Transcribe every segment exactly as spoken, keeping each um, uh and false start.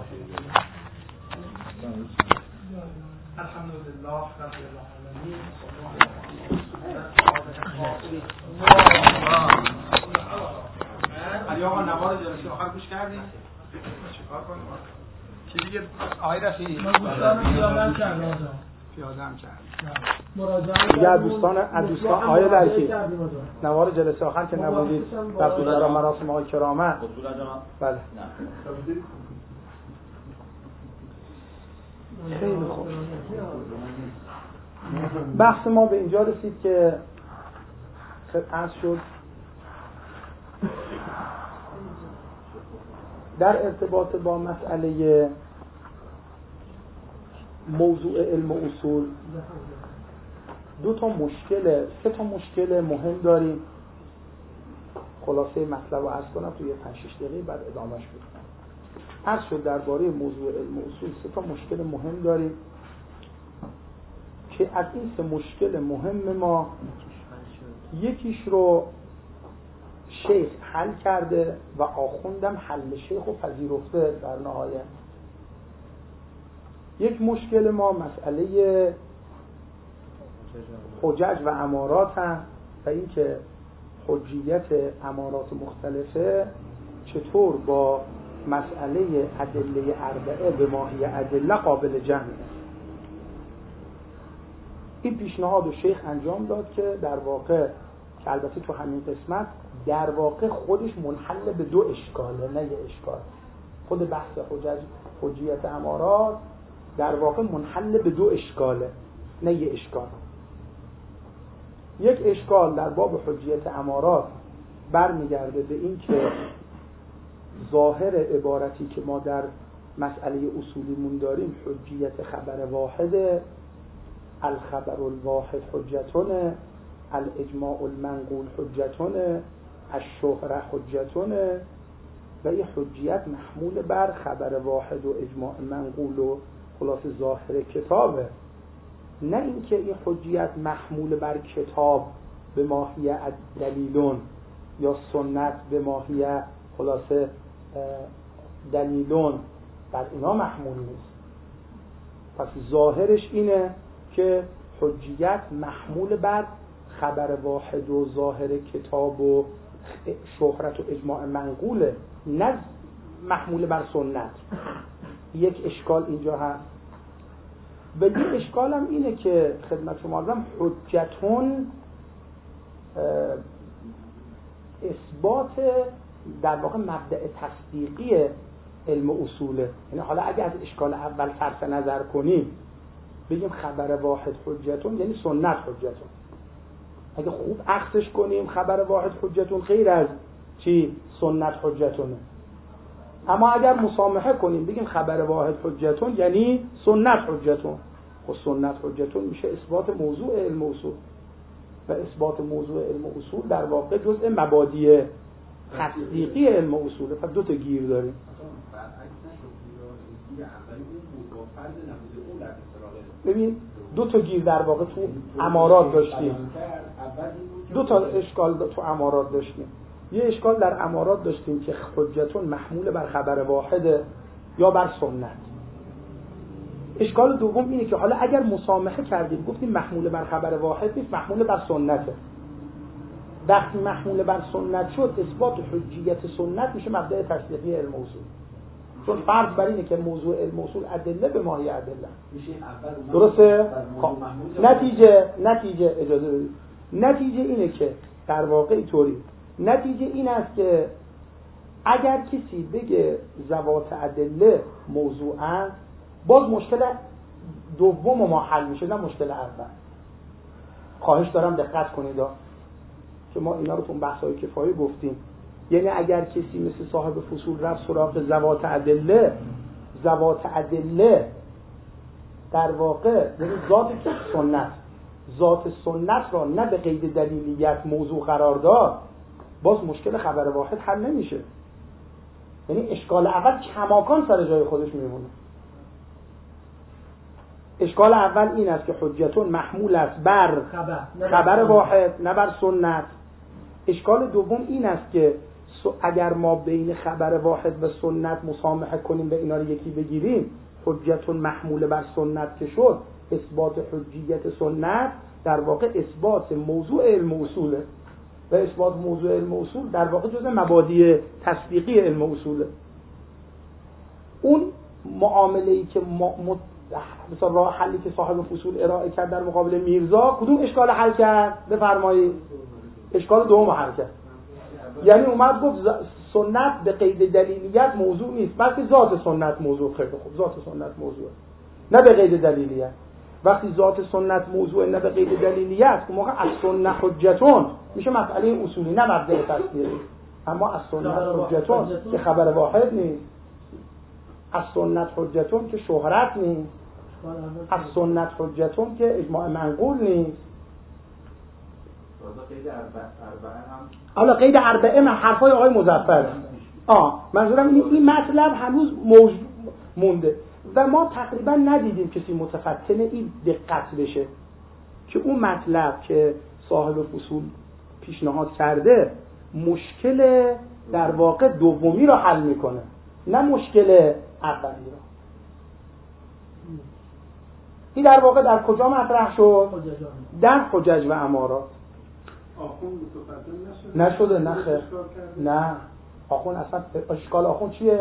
الحمدلله رب العالمین. علی آقا نوار جلسه آخر گوش کردیم؟ چیکار کنیم؟ چی دیگه آقای رفیعی؟ من دوستانم پیادم کردم. پیادم کرد. دیگه از دوستان از دوستان آقای درکی نوار جلسه آخر که نبودید رفتید برای مراسم آقای کرامت. بله. خیلی خوب. بحث ما به اینجا رسید که عرض شد در ارتباط با مسئله موضوع علم و اصول دو تا مشکل سه تا مشکل مهم داریم. خلاصه مطلب رو عرض کنم توی پنج شش دقیقه بعد ادامهش بدم. عرض شد درباره موضوع علم و اصول سه تا مشکل مهم داریم که از این سه مشکل مهم ما یکیش رو شیخ حل کرده و آخوندم حل شیخ رو پذیرفته در نهایت. یک مشکل ما مسئله حجج و امارات هم و این که حجیت امارات مختلفه چطور با مسئله ادله اربعه به ماهی ادله قابل جمع است. این پیشنهاد و شیخ انجام داد که در واقع که البته تو همین قسمت در واقع خودش منحل به دو اشکاله، نه یه اشکال. خود بحث حجج حجیت امارات در واقع منحل به دو اشکاله، نه یه اشکال. یک اشکال در باب حجیت امارات برمیگرده به این که ظاهر عبارتی که ما در مسئله اصولیمون داریم حجیت خبر واحده، الخبر الواحد حجتونه، الاجماع المنقول حجتونه، الشهره حجتونه و این حجیت محمول بر خبر واحد و اجماع منقول و خلاص ظاهر کتابه، نه اینکه این حجیت محمول بر کتاب به ماهیه دلیلون یا سنت به ماهیه خلاصه دلیلون بر اینا محمول نیست. پس ظاهرش اینه که حجیت محمول بر خبر واحد و ظاهر کتاب و شهرت و اجماع منقوله، نه محمول بر سنت. یک اشکال اینجا هست. و یک اشکال هم اینه که خدمت شما عرضم حجتون اثبات در واقع مبدأ تصدیقی علم اصوله. یعنی حالا اگه از اشکال اول صرف نظر کنیم بگیم خبر واحد حجتون یعنی سنت حجتون، اگه خوب عکسش کنیم خبر واحد حجتون غیر از چی سنت حجتونه. اما اگر مسامحه کنیم بگیم خبر واحد حجتون یعنی سنت حجتون، خب سنت حجتون میشه اثبات موضوع علم اصول و اثبات موضوع علم اصول در واقع جزء مبادی تصدیقی علم اصوله. پس دو تا گیر داریم. ببین دو تا گیر در واقع تو امارات داشتیم، دو تا اشکال تو امارات داشتیم. یه اشکال در امارات داشتیم که حجتون محمول بر خبر واحده یا بر سنت. اشکال دوم اینه که حالا اگر مسامحه کردیم گفتیم محمول بر خبر واحد نیست، محمول بر سنته. وقتی محمول بر سنت شد اثبات حجیت سنت میشه مبدأ تصدیقی علم اصول، چون فرض بر اینه که موضوع علم اصول ادله به ماهی ادله میشه. درسته؟ نتیجه نتیجه اجازه بدید نتیجه اینه که در واقع اینطوری نتیجه این است که اگر کسی بگه ذوات ادله موضوعاً باز مشکل دوم ما حل میشه، نه مشکل اول. خواهش دارم دقت کنید که ما اینا رو تو بحث‌های کفایه گفتیم. یعنی اگر کسی مثل صاحب فصول رفت سراغ ذوات ادله، ذوات ادله در واقع یعنی ذات سنت ذات سنت را نه به قید دلیلیت موضوع قرار داد، باز مشکل خبر واحد حل نمیشه. یعنی اشکال اول کماکان سر جای خودش میمونه. اشکال اول این است که حجتون محمول است بر خبر, خبر واحد نه بر سنت. اشکال دوم این است که اگر ما بین خبر واحد و سنت مسامحه کنیم به اینا رو یکی بگیریم، حجتون محمول بر سنت که شد، اثبات حجیت سنت در واقع اثبات موضوع علم اصوله و اثبات موضوع علم اصول در واقع جزء مبادی تصدیقی علم اصوله. اون معامله‌ای که ما مثلا راه حلی که صاحب فصول ارائه کرد در مقابل میرزا، کدوم اشکال حل کرد؟ بفرمایید. اشکال دوم حل کرد. یعنی اومد گفت سنت به قید دلیلیت موضوع نیست، بلکه ذات سنت موضوع. خیلی خوب، ذات سنت موضوعه، نه به قید دلیلیت. وقتی ذات سنت موضوع نه به قید دلیلیت، اون موقع از سنت حجتون میشه مسئله اصولی، نه مبدأ تصدیقی. اما از سنت حجتون که خبر واحد نیست، از سنت حجتون که شهرت نیست، از سنت حجتون که اجماع منقول نیست. قید اربعه هم حالا قید اربعه من حرفای آقای مظفر. آه منظورم اینه این مطلب هنوز موج مونده و ما تقریبا ندیدیم کسی متفتن این دقت بشه که اون مطلب که صاحب فصول پیشنهاد کرده مشکل در واقع دومی رو حل میکنه، نه مشکل اولی رو. این در واقع در کجا مطرح شد؟ در حجج و امارات. آخون متفتن نشده؟ نشده، نه خیر. نه آخون اصلا اشکال آخون چیه؟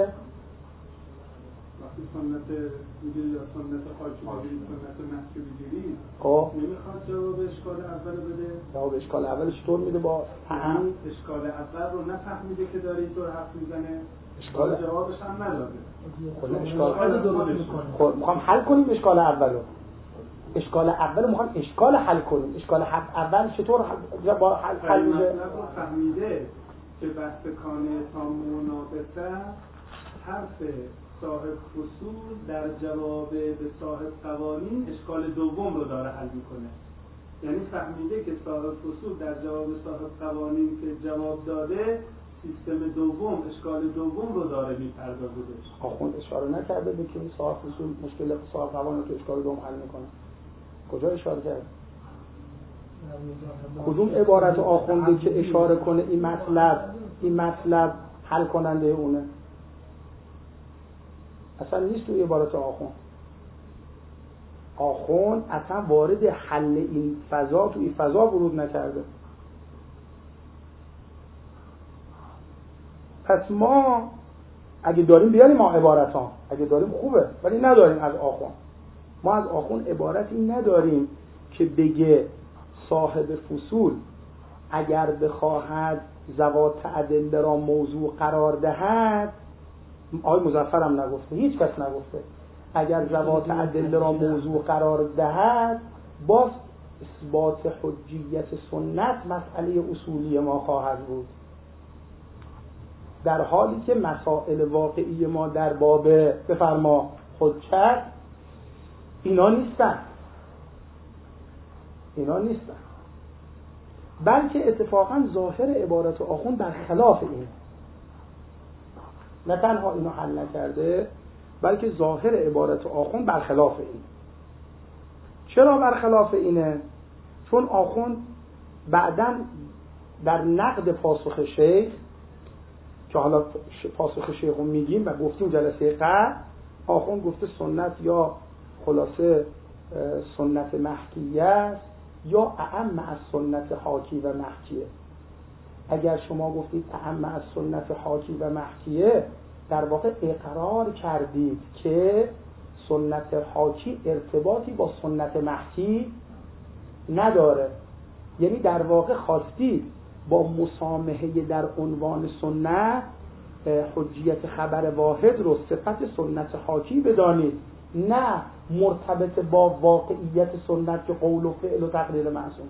وقتی سنت میگیری یا سنت خاکی بگیری، سنت محکی بگیری، خب نمیخواد جواب اشکال اول بده؟ جواب اشکال اول چطور میده؟ با هم اشکال اول رو نفهمیده که داره اینطور حرف میزنه، اشکال جوابش هم نداده. خب اشکال درست میکنه. خب میخوام حل کنیم اشکال اولو. اشکال اول میخوام اشکال حل کنیم. اشکال حل اول چطور حل با حل حل میشه؟ مطلب رو فهمیده که بحث کانه تا مناقصه حرف صاحب فصول در جواب به صاحب قوانین اشکال دوم رو داره حل میکنه. یعنی فهمیده که صاحب فصول در جواب صاحب قوانین که جواب داده سیستم دوم، اشکال دوم رو داره میپردازه بهش. آخوند اشاره نکرده به که صاحب فصول مشکل صاحب قوانین تو اشکال دوم حل میکنه. کجا اشاره کرد؟ کدوم عبارت آخونده که اشاره کنه این مطلب این مطلب حل کننده اونه؟ اصلا نیست توی عبارت آخوند. آخوند اصلا وارد حل این فضا توی این فضا ورود نکرده. پس ما اگه داریم بیاریم ما عبارت ها، اگه داریم خوبه، ولی نداریم از آخوند. ما از آخوند عبارتی نداریم که بگه صاحب فصول اگر بخواهد ذوات ادله را موضوع قرار دهد، آقای مظفر هم نگفته، هیچ کس نگفته، اگر ذوات ادله را موضوع قرار دهد باز اثبات حجیت سنت مسئله اصولی ما خواهد بود، در حالی که مسائل واقعی ما در باب بفرما حجت اینا نیستن اینا نیستن بلکه اتفاقا ظاهر عبارت آخوند در خلاف این. نه تنها اینو حل نکرده بلکه ظاهر عبارت آخوند برخلاف این. چرا برخلاف اینه؟ چون آخوند بعداً در نقد پاسخ شیخ که حالا پاسخ شیخ رو میگیم و گفتیم جلسه قبل، آخوند گفته سنت یا خلاصه سنت محکیه است یا اعم از سنت حاکی و محکیه. اگر شما گفتید اعم از سنت حاکی و محکیه، در واقع اقرار کردید که سنت حاکی ارتباطی با سنت محکی نداره. یعنی در واقع خواستید با مسامحه در عنوان سنت حجیت خبر واحد رو صفت سنت حاکی بدانید، نه مرتبط با واقعیت سنت که قول و فعل و تقریر معصوم.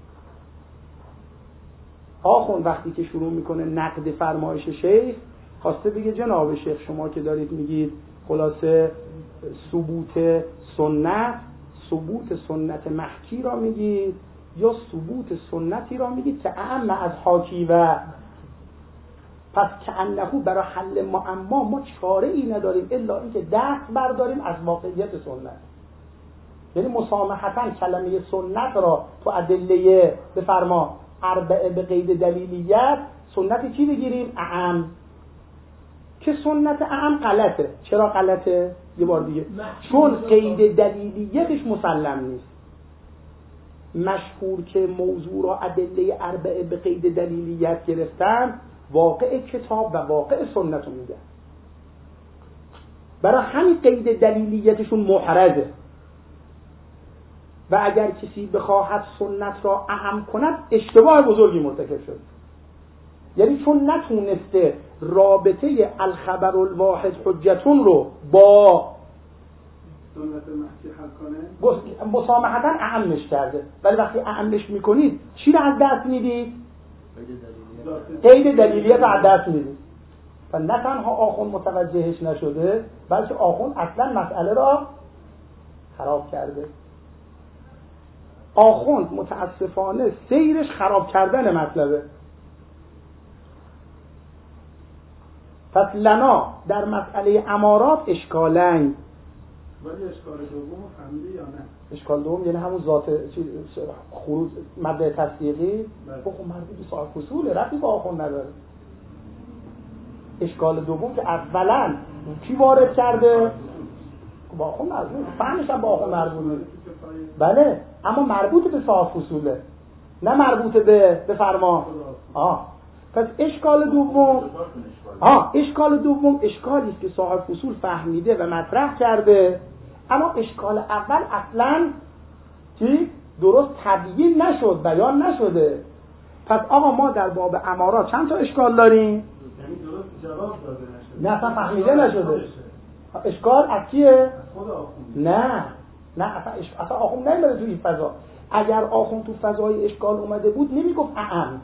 آخوند وقتی که شروع میکنه نقد فرمایش شیخ، خواسته بگه جناب شیخ شما که دارید میگید خلاصه ثبوت سنت ثبوت سنت محکی را میگید یا ثبوت سنتی را میگید که اعم از حاکی و پس که انهو برای حل معما ما چاره ای نداریم الا اینکه دست برداریم از واقعیت سنت. یعنی مسامحتاً کلمه سنت را تو ادله بفرما اربعه به قید دلیلیت سنت کی بگیریم؟ اعم. که سنت اعم غلطه. چرا غلطه؟ یه بار دیگه، چون قید دلیلیتش مسلم نیست. مشهور که موضوع را ادله اربعه به قید دلیلیت گرفتن، واقع کتاب و واقع سنت رو میگن. برای همین قید دلیلیتشون محرزه و اگر کسی بخواهد سنت را اعم کند اشتباه بزرگی مرتکب شد. یعنی چون نتونسته رابطه الخبر الواحد حجتون رو با سنت محکی حل کنه، مسامحتاً اعمش کرده. ولی وقتی اعمش میکنید چی رو از دست میدید؟ قید دلیلیت رو از دست میدید. و نه تنها آخوند متوجهش نشده، بلکه آخوند اصلا مسئله را خراب کرده. آخوند متاسفانه سیرش خراب کردن مطلبه. پس لنا در مسئله امارات اشکالن. ولی اشکال دوم فهمیده یا نه؟ اشکال دوم یعنی همون ذات خروج مبدأ تصدیقی، بخون مربوط به صاحب اصوله، ربطی با آخوند نداره. اشکال دوم که اولا کی وارد کرده؟ با آخوند مربوط، فهمش هم با آخوند مربوطه. بله، اما مربوط به صاحب اصوله، نه مربوط به بفرما. آه پس اشکال دوم آه اشکال دوم اشکالی است که صاحب اصول فهمیده و مطرح کرده، اما اشکال اول اصلا چی درست تبیین نشد، بیان نشده. پس آقا ما در باب امارات چند تا اشکال داریم؟ یعنی درست جواب داده نشده، نه اصلا فهمیده نشده. اشکال از کیه؟ خود آخوند. نه نه اصلا اش... اصلا آخوند نمیده تو این فضا. اگر آخوند تو فضای اشکال اومده بود نمیگفت اعم،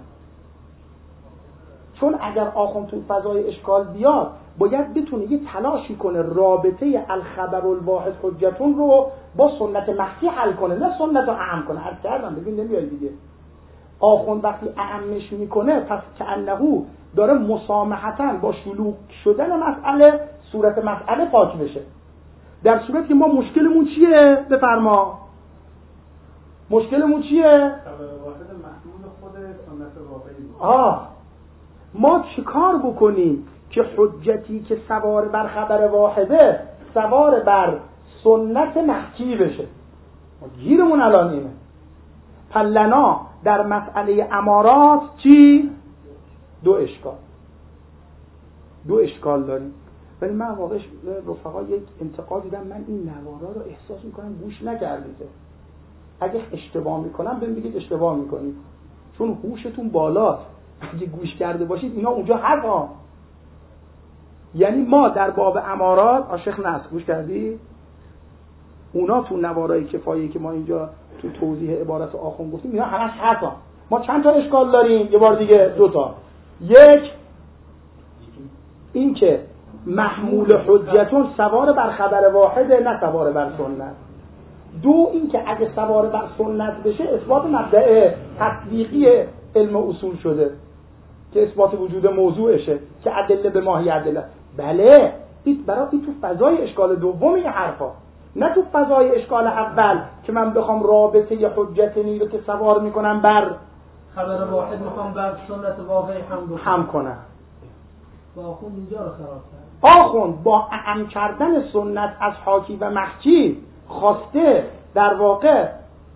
چون اگر آخوند تو فضای اشکال بیاد باید بتونه یه تلاشی کنه رابطه الخبر الواحد حجتون رو با سنت محکی حل کنه، نه سنت رو اعم کنه. حل کردم ببین نمیاد دیگه. آخوند وقتی اعمش میکنه پس کأنه داره مسامحتاً با شلوغ شدن مسئله صورت مسئله پاک بشه. در صورتی که ما مشکلمون چیه؟ بفرما مشکلمون چیه؟ خبر واحد محمول خود سنت واقعی. آه ما چیکار بکنیم که حجتی که سوار بر خبر واحده سوار بر سنت محکی بشه؟ گیرمون الان اینه. پلنا در مسئله امارات چی؟ دو اشکال دو اشکال داریم. ولی من واقعا رفقا یک انتقاد دیدم، من این نوارا رو احساس میکنم گوش نکردید. اگه اشتباه میکنم بهم بگید اشتباه میکنید، چون هوشتون بالاست. اگه گوش کرده باشید اینا اونجا هست ها. یعنی ما در باب امارات آشخ نصر گوش کردی؟ اونا تو نوارای کفایی که ما اینجا تو توضیح عبارت آخوند گفتیم اینا همش هست ها. ما چند تا اشکال داریم؟ یه بار دیگه دو تا. یک این که محمول حجتون سوار بر خبر واحده نه سوار بر سنت. دو این که اگه سوار بر سنت بشه اثبات مبدأ تطبیقی علم اصول شده که اثبات وجود موضوعشه که ادله به ماهی ادله. بله این برای این تو فضای اشکال دوم این حرفا، نه تو فضای اشکال اول که من بخوام رابطه ی حجت نیرو که سوار میکنم بر خبر واحد میخوام بر سنت واقعی هم هم کنم. با آخوند اینجا رو خراب کرد. آخوند با اعم کردن سنت از حاکی و محکی خواسته در واقع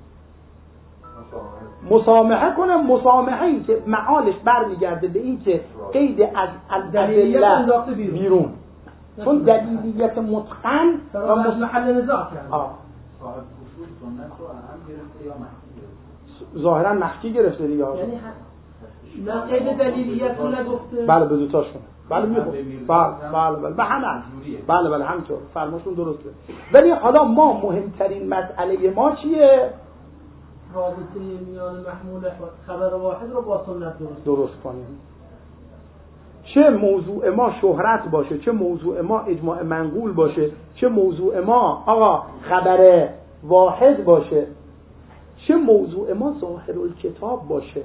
مسامحه کنه، مسامحه‌ای که معالش برمیگرده به این که قید از الدلیلیت بیرون، چون دلیلیت متقن و محل نزاع کرد. صاحب اصول سنت رو اعم گرفته یا محکی گرفته؟ ظاهرا محکی گرفته دیگه. یعنی نه قید دلیلیت رو نگفته. بله به دوتاشون. بله میخوام. بله بله بله به همه. بله بله همینطور. فرماشون درسته. ولی حالا ما مهمترین مسئله ما چیه؟ رابطه میان محمول خبر واحد رو با سنت درست درست کنیم. چه موضوع ما شهرت باشه، چه موضوع ما اجماع منقول باشه، چه موضوع ما آقا خبر واحد باشه، چه موضوع ما ظاهر الکتاب باشه،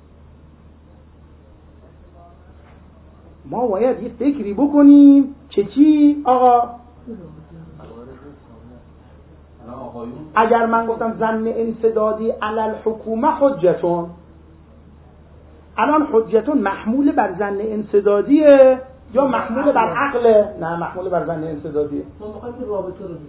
ما باید یه فکری بکنیم که چی آقا. اگر من گفتم ظن انسدادی علی الحکومه حجتون، الان حجتون محمول بر ظن انسدادیه یا محمول بر عقله؟ نه محمول بر ظن انسدادیه. ما میخوایم که رابطه رو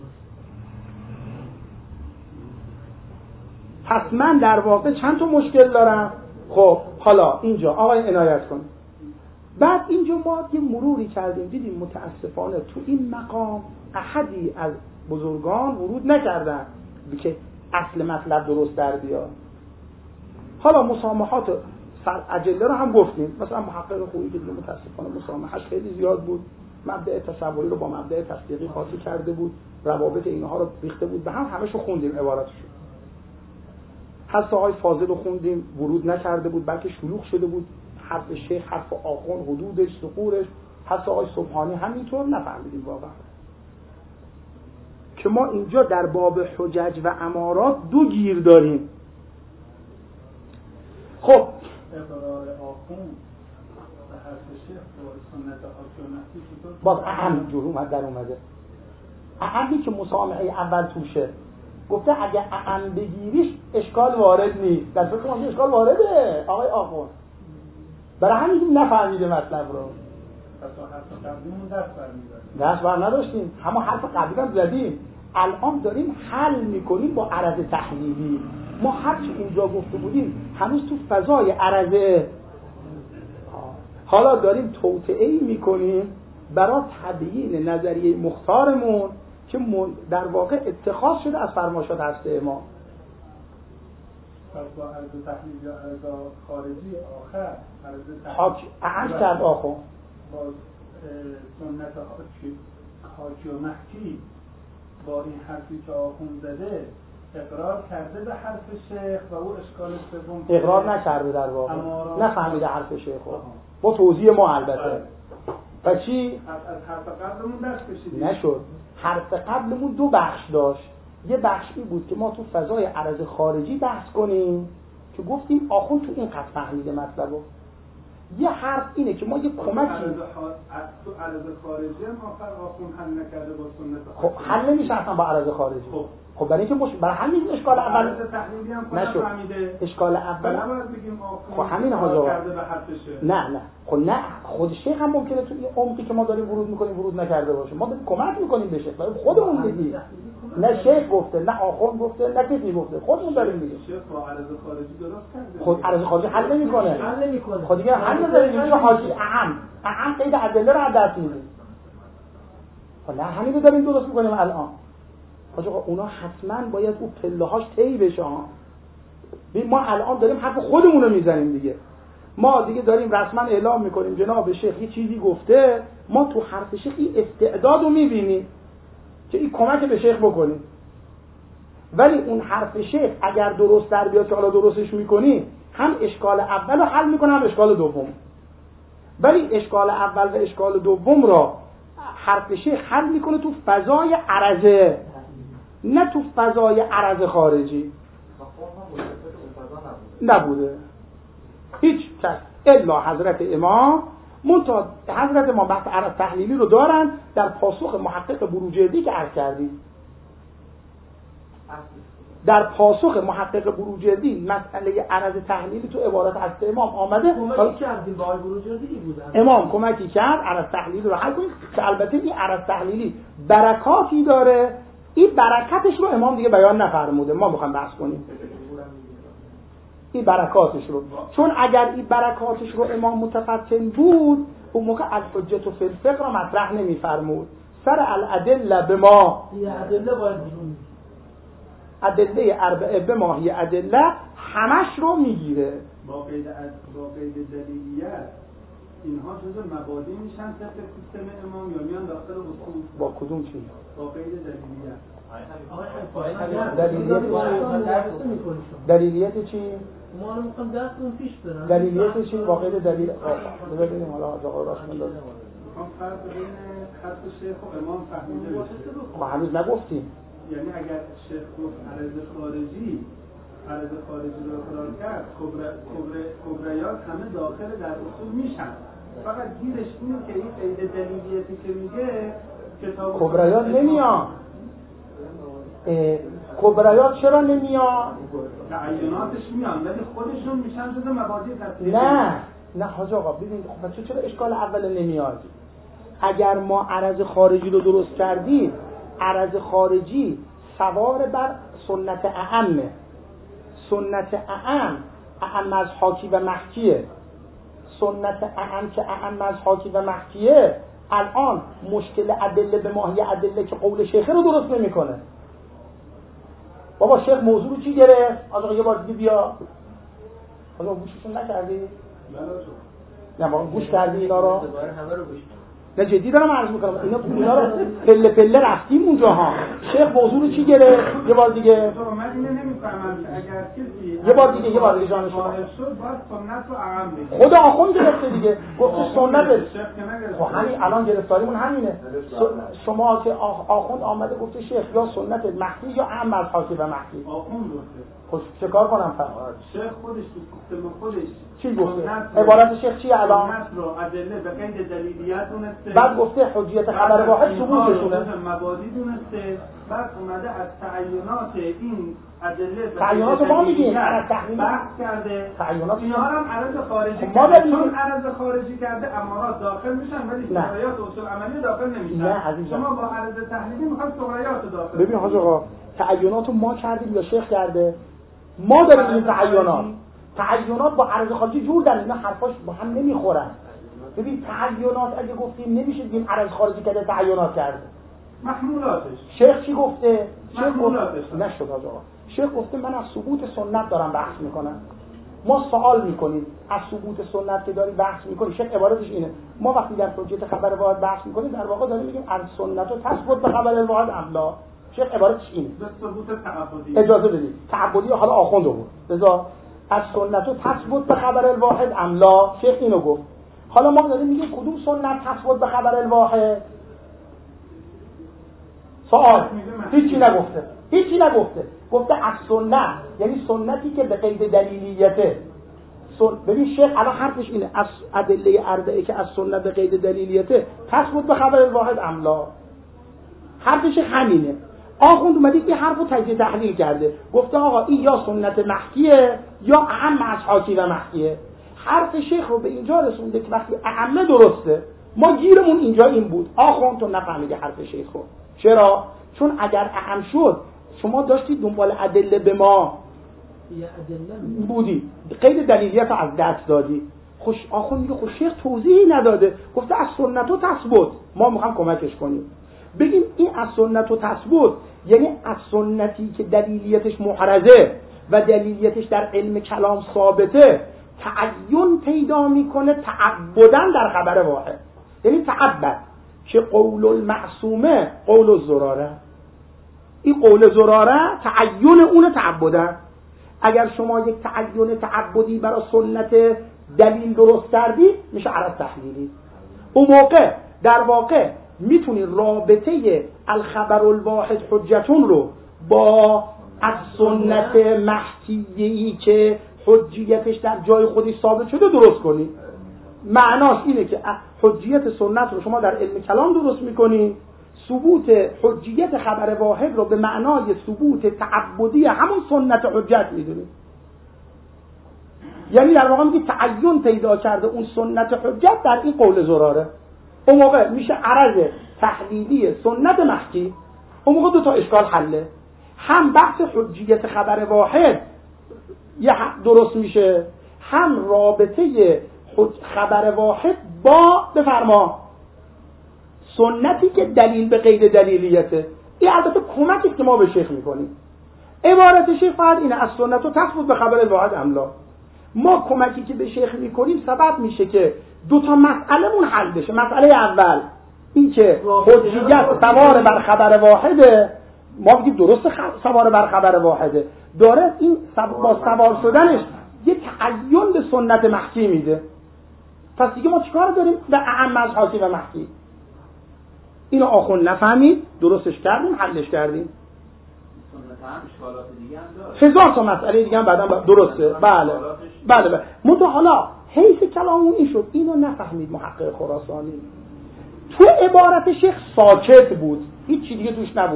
پس من در واقع چند تا مشکل دارم. خب حالا اینجا آقای عنایت کن. بعد اینجا ما یه مروری کردیم دیدیم متاسفانه تو این مقام احدی از بزرگان ورود نکردن که اصل مطلب درست در بیاد. حالا مسامحات اجله رو هم گفتیم، مثلا محقق خویی که متاسفانه مسامحش خیلی زیاد بود، مبدأ تصوری رو با مبدأ تصدیقی قاطی کرده بود، روابط اینها رو ریخته بود به هم، همش رو خوندیم عبارتشو. حتی آقای فاضل رو خوندیم، ورود نکرده بود بلکه شلوغ شده بود، حرف شیخ، حرف آخوند، حدودش، ثغورش. حتی آقای سبحانی همینطور نفهمیدیم واقعا. که ما اینجا در باب حجج و امارات دو گیر داریم. خب اقرار آخوند به حرف شیخ با سنت حاکمیتی چطور؟ باز اهم جور اومد در اومده. اهمی که مسامحه اول توشه گفته اگه اهم بگیریش اشکال وارد نیست. در فکر ما اشکال وارده آقای آخوند. برای همین نفهمیده مطلب رو. تا حرف قبلیمون دست برمی‌داریم. دست بر نداشتیم. همه حرف قبلی هم زدیم. الان داریم حل میکنیم با عرض تحلیلی. ما هرچی اونجا گفته بودیم هنوز تو فضای عرضه. حالا داریم توطئه‌ای میکنیم برای تبیین نظریه مختارمون که در واقع اتخاذ شده از فرمایشات هسته ما. پس با عرض تحلیل یا عرض خارجی آخر عرض حاج اعم کرد آخو با سنت حاجی و محکی با این حرفی که آخوند زده اقرار کرده به حرف شیخ و او اشکال سوم اقرار نکرده در واقع نفهمیده حرف شیخ با توضیح ما البته. و چی؟ از حرف قبلمون دست کشیدیم نشد. حرف قبلمون دو بخش داشت. یه بخشی بود که ما تو فضای عرض خارجی بحث کنیم که گفتیم آخوند تو این قطع فهمیده مطلبو. یه حرف اینه که ما یه کمکی تو عرض خارجی هم آخر آخوند حل نکرده با سنت. خب حل نمیشه اصلا با عرض خارجی. خب خب برای اینکه مش برای همین اشکال اول عرض تحلیلی هم نشد. فهمیده. اشکال اول نباید بگیم آخوند خب همین حاجا کرده به حرف شیخ. نه نه خب نه خود شیخ هم ممکنه تو این عمقی که ما داریم ورود میکنیم ورود نکرده باشه. ما داریم کمک میکنیم به شیخ. خودمون میگیم نه شیخ گفته نه آخوند گفته نه کسی گفته، خودمون داریم میگیم. شیخ با عرض خارجی درست کرده. خود عرض خارجی حل نمیکنه. حل نمیکنه. خود دیگه حل نداره. اینجا حاجی اهم اهم قید ادله رو از دست میدیم. حالا همین رو داریم درست میکنیم الان. حاجی اونا حتما باید اون پله‌هاش طی بشه ها. ببین ما الان داریم حرف خودمون رو میزنیم دیگه. ما دیگه داریم رسما اعلام میکنیم جناب شیخ یه چیزی گفته، ما تو حرف شیخ این استعداد رو میبینیم که این کمک به شیخ بکنیم. ولی اون حرف شیخ اگر درست در بیاد که حالا درستش میکنی هم اشکال اول رو حل میکنه هم اشکال دوم. ولی اشکال اول و اشکال دوم را حرف شیخ حل میکنه تو فضای عرضه نه تو فضای عرض خارجی. نبوده هیچ کس الا حضرت امام. منتها حضرت امام بحث عرض تحلیلی رو دارن در پاسخ محقق بروجردی که عرض کردیم. در پاسخ محقق بروجردی مسئله عرض تحلیلی تو عبارت از امام آمده. کمکی کردیم با بروجردی بودن. امام کمکی کرد عرض تحلیلی رو حل کنیم که البته این عرض تحلیلی برکاتی داره. این برکتش رو امام دیگه بیان نفرموده. ما میخوایم بحث کنیم این برکاتش رو، چون اگر این برکاتش رو امام متفطن بود اون موقع الحجت فی الفقه رو مطرح نمیفرمود. سر الادله به ما ادله باید ادله اربعه به ماهی ادله همش رو میگیره. با قید با قید دلیلیت اینها جزء مبادی میشن طبق سیستم امام یا میان داخل اصول؟ با کدوم چیز؟ با قید دلیلیت. دلیلیت چی؟ ما رو میخوام دستمون پیش برن. دلیلیت چی؟ با قید دلیل ببینیم حالا آقا راست میگه. هم فرق بین حرف شیخ و امام فهمیده بشه. ما هنوز نگفتیم. یعنی اگر شیخ گفت عرض خارجی عرض خارجی رو اقرار کرد کبریات همه داخل در اصول میشن، فقط گیرش اینه که این قید دلیلیتی که میگه کتاب کبریات نمیان. کبریات چرا نمیاد؟ تعیناتش میان ولی خودشون میشن جز مبادی تصریفی. نه نه حاج آقا ببین خب چرا اشکال اول نمیاد؟ اگر ما عرض خارجی رو درست کردیم، عرض خارجی سوار بر سنت اعمه. سنت اعم اعم از حاکی و محکیه. سنت اعم که اعم از حاکی و محکیه الان مشکل ادله به ماهی ادله که قول شیخه رو درست نمیکنه. بابا شیخ موضوع رو چی گرفت؟ آقا یه بار دیگه بیا. آقا گوششون نکردی؟ نه بابا گوش کردی اینا رو؟ همه رو گوش نه جدی دارم عرض میکنم اینا اینا رو پله پله رفتیم اونجا ها. شیخ موضوع رو چی گرفت؟ یه بار دیگه. تو من اینو نمیفهمم که اگر کسی یه بار دیگه یه بار دیگه جان شما شد باید سنت رو اعم بگیره. خدا آخوند گرفته دیگه. گفت سنت شیخ که نگرفته. خب همین الان گرفتاریمون همینه. شما که آخوند آمده گفته شیخ یا سنت مخفی یا اعم از حاکی و محکی. آخوند گفته. خب چه کار کنم پس؟ شیخ خودش تو سیستم خودش چی گفته؟ عبارت شیخ چیه الان؟ سنت رو ادله به قید دلیلیت دونسته. بعد گفته حجیت خبر واحد ثبوتشونه. مبادی دونسته. بعد اومده از تعینات این ادله به تعینات ما میگیم از تحلیل بحث کرده. تعینات اینا هم عرض خارجی ما کرده. داریم چون عرض خارجی کرده امارات داخل میشن ولی سغریات اصول عملی داخل نمیشن. نه عزیزم. شما با عرض تحلیلی میخواید سغریات داخل. ببین حاج آقا تعینات ما کردیم یا شیخ کرده؟ ما داریم این تعینات. تعینات با عرض خارجی جور در اینا حرفاش با هم نمیخورن. ببین تعینات اگه گفتیم نمیشه بگیم عرض خارجی کرده تعینات کرده. محمولاتش شیخ چی گفته؟ شیخ محمولاتش نشد حاج آقا. شیخ گفته من از ثبوت سنت دارم بحث میکنم. ما سوال میکنیم از ثبوت سنت که داری بحث میکنی. شیخ عبارتش اینه. ما وقتی در حجیت خبر واحد بحث میکنیم در واقع داریم میگیم از سنت و تثبت به خبر واحد املا. شیخ عبارتش اینه. به ثبوت تعبدی. اجازه بدید. تعبدی حالا آخوند بود. لذا از سنت و تثبت به خبر الواحد املا. شیخ اینو گفت. حالا ما داریم میگیم کدوم سنت تثبت به خبر الواحد؟ سوال. هیچی نگفته. هیچی نگفته. گفته از سنت یعنی سنتی که به قید دلیلیته. سن... ببین شیخ الان حرفش اینه از ادله اربعه که از سنت به قید دلیلیته تثبت به خبر الواحد املا. حرفش همینه. آخوند اومده این حرفو تجزیه تحلیل کرده. گفته آقا این یا سنت محکیه یا اعم از حاکی و محکیه. حرف شیخ رو به اینجا رسونده که وقتی اعمه درسته ما گیرمون اینجا این بود. آخوند تو نفهمیدی حرف شیخ رو. چرا؟ چون اگر اعم شد شما داشتید دنبال ادله به ما بودی قید دلیلیت رو از دست دادی. خوش آخوند میگه خوش شیخ توضیحی نداده. گفته از سنت و تثبت ما میخوام کمکش کنیم. بگیم این از سنت و تثبت یعنی از سنتی که دلیلیتش محرزه و دلیلیتش در علم کلام ثابته تعین پیدا میکنه تعبدن در خبر واحد. یعنی تعبد که قول المعصومه قول الزراره. این قول زراره تعین اون تعبدن. اگر شما یک تعین تعبدی برای سنت دلیل درست کردی میشه عرض تحلیلی. اون موقع در واقع میتونی رابطه الخبر الواحد حجتون رو با از سنت محکیه‌ای که حجیتش در جای خودی ثابت شده درست کنی. معناش اینه که حجیت سنت رو شما در علم کلام درست میکنی، ثبوت حجیت خبر واحد رو به معنای ثبوت تعبدی همون سنت حجت میدونی. یعنی در واقع میگه تعین پیدا کرده اون سنت حجت در این قول زراره. اون موقع میشه عرض تحلیلی سنت محکی. اون موقع دو تا اشکال حله. هم بحث حجیت خبر واحد یه درست میشه، هم رابطه خبر واحد با بفرما سنتی که دلیل به قید دلیلیته. این البته کمکی که ما به شیخ میکنیم. عبارت شیخ فقط اینه از سنت و تثبت به خبر واحد املا. ما کمکی که به شیخ میکنیم سبب میشه که دو تا مسئلهمون حل بشه. مسئله اول این که حجیت سوار بر خبر واحده، ما بگیم درست سوار بر خبر واحده، داره این با سوار شدنش یه تعین به سنت محکی میده. پس دیگه ما چیکار داریم؟ به اعم از حاکی و محکی. اینو آخوند نفهمید، درستش کردیم، حلش کردیم. سنت هم اشکالات دیگه هم داره. هزار تا مسئله دیگه هم بعداً درسته. بله. بله بله. منتها حالا حیث کلامون این شد، اینو نفهمید محقق خراسانی. تو عبارت شیخ ساکت بود، هیچ چیز دیگه توش نبود.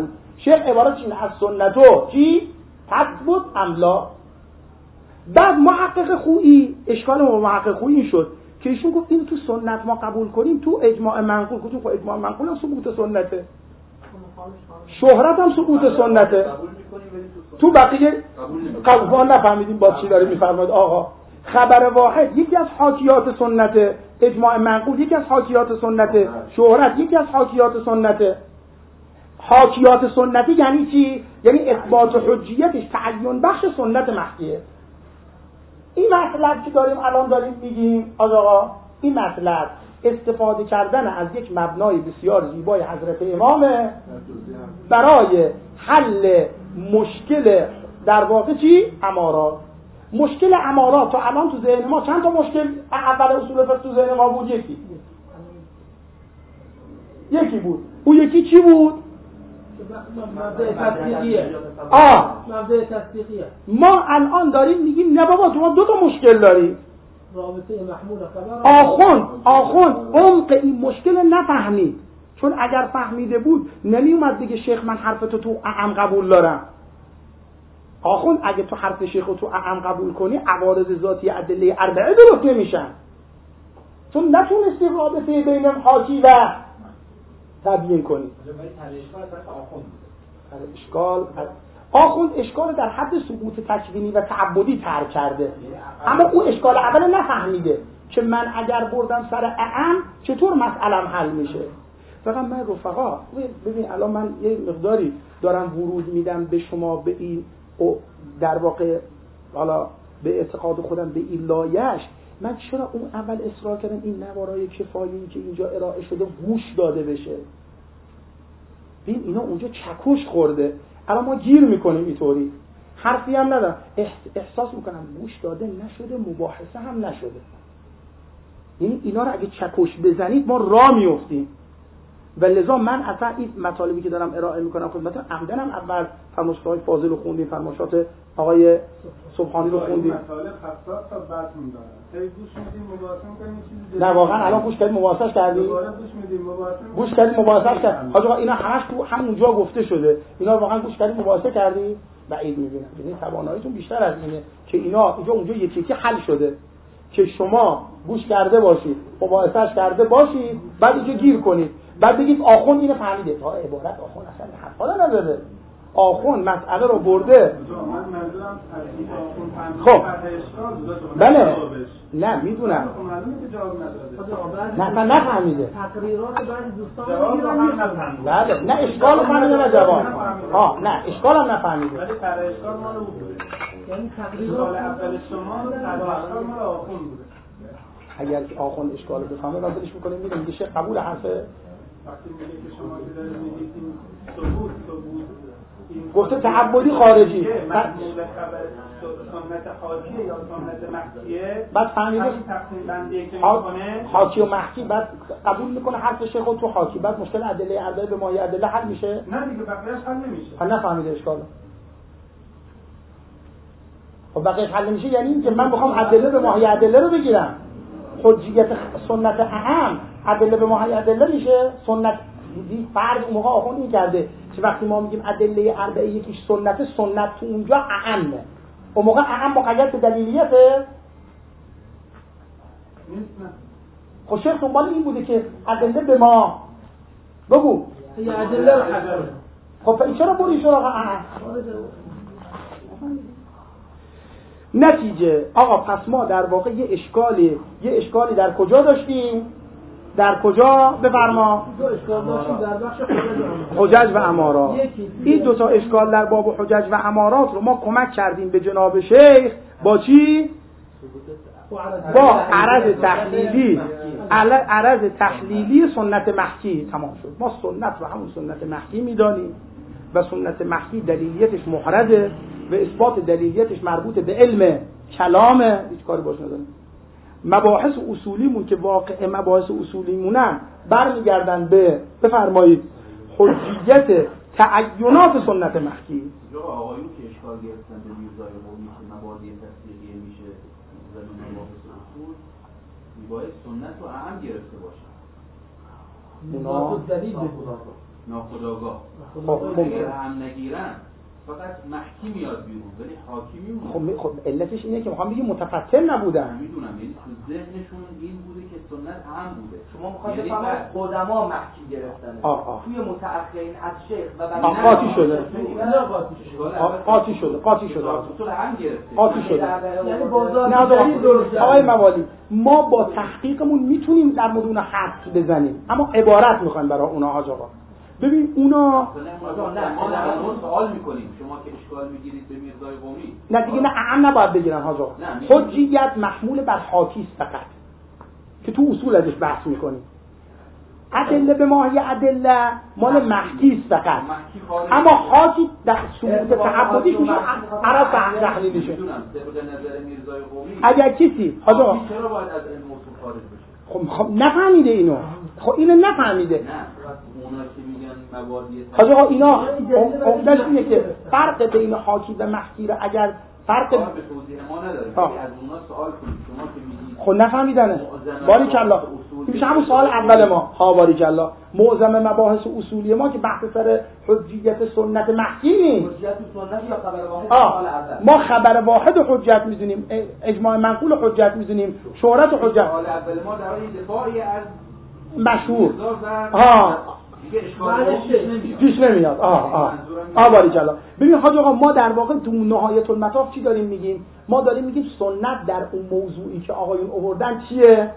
شیخ عبارتش اینه از سنتو چی؟ تثبت املا. بعد محقق خویی اشکال محقق خویی این شد که ایشون گفت اینو تو سنت ما قبول کنیم، تو اجماع منقول گفتیم خب اجماع منقول هم ثبوت سنته، شهرت هم ثبوت سنته، تو بقیه قبول نفهمیدیم با چی داره میفرماید آقا. خبر واحد یکی از حاکیات سنته، اجماع منقول یکی از حاکیات سنته، شهرت یکی از حاکیات سنته. حاکیات سنتی یعنی چی؟ یعنی اثبات حجیتش تعین بخش سنت مخفیه. این مطلب که داریم الان داریم میگیم آقا، این مطلب استفاده کردن از یک مبنای بسیار زیبای حضرت امامه برای حل مشکل در واقع چی؟ امارات. مشکل امارات تا الان تو ذهن ما چند تا مشکل اول اصول فقه تو ذهن ما بود؟ یکی یکی بود. اون یکی چی بود؟ مبدأ تصدیقیه. آه مبدأ تصدیقیه. ما الان داریم میگیم نه بابا تو دو تا مشکل داری. رابطه محمول خبر. آخوند آخوند عمق این مشکل نفهمید، چون اگر فهمیده بود نمی اومد دیگه شیخ من حرفتو تو اعم قبول دارم. آخوند اگه تو حرف شیخو تو اعم قبول کنی عوارض ذاتی ادله اربعه درست نمیشن، چون نتونستی رابطه بین حاکی و تبیین کنی. اشکال آخوند اشکال در حد ثبوت تکوینی و تعبدی ترک کرده، اما اون اشکال اول نفهمیده که من اگر بردم سر اعم چطور مسئلم حل میشه. فقط من رفقا ببین الان من یه مقداری دارم ورود میدم به شما به این او در واقع حالا به اعتقاد خودم به این لایش، من چرا اون اول اصرار کردم این نوارای کفایی که اینجا ارائه شده گوش داده بشه؟ ببین اینا اونجا چکش خورده، الان ما گیر میکنیم اینطوری، حرفی هم ندارم، احساس میکنم گوش داده نشده، مباحثه هم نشده. یعنی اینا رو اگه چکش بزنید ما راه میافتیم. و لذا من اصلا این مطالبی که دارم ارائه میکنم خدمتتون عمدنم اول فرمایشات های فاضل رو خوندیم، فرمایشات آقای سبحانی رو خوندیم. مطالب حساس تا بعد می‌دارن. هی گوش میدیم مباحثه می‌کنیم چیزی. نه واقعا الان گوش کردیم مباحثه‌اش کردیم. دوباره گوش میدیم مباحثه. گوش کردیم مباحثه‌اش کردیم. حاج آقا اینا همش تو همونجا گفته شده. اینا واقعا گوش کردیم مباحثه کردیم؟ بعید می‌بینم. یعنی تواناییتون بیشتر از اینه که اینا اینجا اونجا یکی یکی حل شده. که شما گوش کرده باشید، مباحثه‌اش کرده باشید، بعد اینجا گیر کنید. بعد بگید آخوند اینو فهمیده. تا عبارت آخوند اصلا حرفا نداره. آخوند مسئله رو برده. من منظورم ترتیب آخوند فهمید. خب اشکال بود. بله. نه میدونم. معلومه که جواب نداده. نه من نفهمیده. تقریرات بعضی دوستان جواب رو هم نفهمیده. بله نه اشکال فهمیده نه جواب. ها نه اشکال هم نفهمیده. ولی پر اشکال ما رو بود. یعنی تقریرات اول شما پر اشکال ما رو آخوند بود. اگر که آخوند اشکال رو بفهمه نازلش میکنه میگه میگه شیخ قبول حرفه. وقتی میگه که شما که دارید میگید این ثبوت ثبوت گفته تعبدی خارجی محمول خبر سنت حاکیه یا سنت مخفیه، بعد فهمیده تقسیم بندی که میکنه حاکی و مخفی، بعد قبول میکنه حرف شیخ تو حاکی، بعد مشکل ادله اربعه به مایه ادله حل میشه. نه دیگه بقیه‌اش حل نمیشه. حل نفهمیده اشکالو. خب بقیه‌اش حل نمیشه یعنی اینکه من بخوام ادله به مایه ادله رو بگیرم، حجیت سنت اهم ادله به مایه ادله میشه. سنت دیدی فرض اون موقع آخوند این کرده که وقتی ما میگیم ادله اربعه یکیش سنت، سنت تو اونجا اهمه. اون موقع اهم مقید به دلیلیته نیست. نه خب شیخ دنبال این بوده که ادله به ما بگو یه ادله رو حل. خب این چرا بری سراغ اهم؟ نتیجه آقا پس ما در واقع یه اشکالی یه اشکالی در کجا داشتیم؟ در کجا بفرما؟ دو اشکال داشتیم در بخش حجج و امارات. این دو تا اشکال در باب حجج و امارات رو ما کمک کردیم به جناب شیخ با چی؟ با عرض تحلیلی عرض تحلیلی سنت مخفی تمام شد. ما سنت رو همون سنت مخفی میدانیم و سنت مخفی دلیلیتش محرزه و اثبات دلیلیتش مربوط به علم کلامه، هیچ کاری باش نداریم. مباحث اصولیمون که واقع مباحث اصولیمونن برمیگردن به بفرمایید حجیت تعینات سنت مخفی. جو آقایون که اشکال گرفتن به میرزای قومی که مبادی تصدیقیه میشه زمین مباحث اصول میباید سنت رو اهم گرفته باشن. اونا دلیل ناخودآگاه. خب اگر هم نگیرن فقط محکی میاد بیرون ولی حاکی میمونه. خب خب علتش اینه که میخوام بگم متفکر نبودن. میدونم یعنی تو ذهنشون این بوده که سنت اهم بوده. شما میخواید بفهمید قدما محکی گرفتن. توی متأخرین از شیخ و بعد قاطی شده. قاطی شده. قاطی شده. اصول هم گرفته. قاطی شده. یعنی بازار نه درست. آقای موالی ما با تحقیقمون میتونیم در مورد اون حد بزنیم اما عبارت میخوایم برای اونها حاج آقا. ببین اونا ما در مورد سوال میکنیم شما که اشکال میگیرید به میرزای قمی. نه دیگه نه اعم نباید بگیرن حاج آقا. حجیت محمول بر حاکی است فقط که تو اصول ازش بحث میکنیم. ادله به ماهی ادله مال محکی است فقط اما حاکی در ثبوت تعبدی میشه عرف تحلیلیشه. میدونم طبق نظر میرزای قمی اگر کسی حاج آقا چرا باید از علم اصول خارج بشه؟ خب خب نفهمیده اینو. خب اینو نفهمیده. نه اونا که میگن مبادی حاج آقا اینا عمدش اینه که فرق بین حاکی و محکی رو اگر فرق به توضیح ما نداره از اونا سوال کنید شما که میگید خب نفهمیدنه. باریکالله میشه همون سوال اول ما ها باریکالله معظم مباحث اصولی ما که بحث سر حجیت سنت محکی نیست. حجیت سنت یا خبر واحد سوال اول ما خبر واحد حجت میدونیم اجماع منقول حجت میدونیم شهرت حجت سوال اول ما در دفاعی از مشهور ها دیگه اشکال پیش نمیاد. آه آه آه باریکالله. ببین حاج آقا ما در واقع تو نهایت المطاف چی داریم میگیم؟ ما داریم میگیم سنت در اون موضوعی که آقایون آوردن چیه؟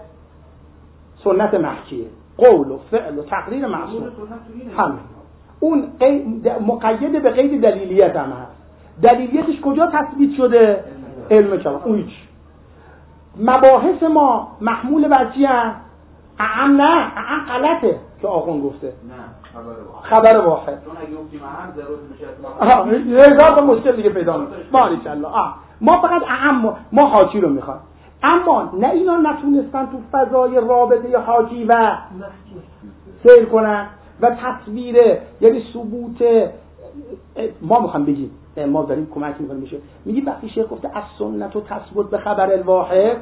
سنت محکیه. قول و فعل و تقریر معصوم. همین. اون مقید به قید دلیلیت هم هست. دلیلیتش کجا تثبیت شده؟ علم کلام. اون هیچ. مباحث ما محمول بر چی هست؟ اعم نه، اعم غلطه که آقون گفته. نه، خبر واحد. خبر واحد. چون اگه گفتیم اعم ضرورت میشه آه، هزار تا مشکل دیگه پیدا میشه. باریکالله. آه، ما فقط اعم ما حاکی رو میخوایم. اما نه اینا نتونستن تو فضای رابطه حاکی و سیر کنن و تصویر یعنی ثبوت ما میخوام بگیم ما داریم کمک میکنیم میشه میگی وقتی شیخ گفته از سنت و تثبت به خبر الواحد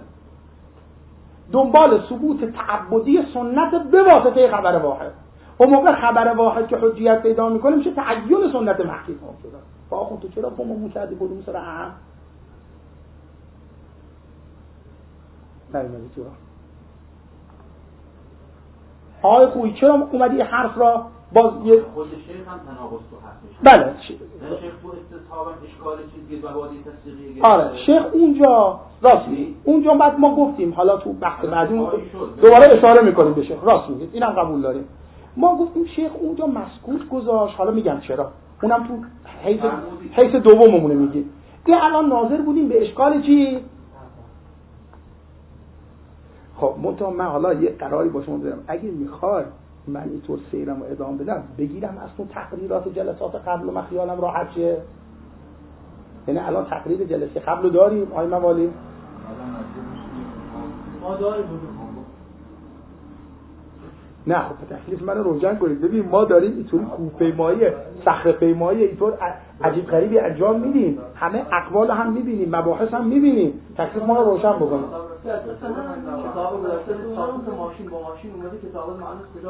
دنبال ثبوت تعبدی سنت به واسطه خبر واحد اون موقع خبر واحد که حجیت پیدا میکنه میشه تعین سنت محکی شده. با آخون تو چرا با ما مکردی بودیم سر اهم نمیدونی تو آقای خویی چرا اومدی حرف را باز یه خود شیخ هم تناقض تو حرفش بله شیخ تو استصحابا اشکال چیزی مبادی تصدیقی آره شیخ اونجا راست میگه اونجا بعد ما گفتیم حالا تو بحث بعدی دوباره اشاره میکنیم به شیخ راست میگه اینم قبول داریم ما گفتیم شیخ اونجا مسکوت گذاشت حالا میگم چرا اونم تو حیث حیث دوممونه میگیم دیگه الان ناظر بودیم به اشکال چی خب منتها من حالا یه قراری با شما دارم اگه میخوای من اینطور سیرم رو ادامه بدم بگیرم از اون تقریرات جلسات قبل و من خیالم راحت شه یعنی الان تقریر جلسه قبل رو داریم آقای موالی ما داریم نه خب تکلیف من رو روشن کنید ببین ما داریم اینطور کوهپیمایی صخره پیمایی اینطور عجیب غریبی انجام میدیم همه اقوال هم میبینیم مباحث هم میبینیم تکلیف ما رو روشن بکنیم کتاب گذاشته ساخت ماشین با ماشین اومده کتاب معنیش کجا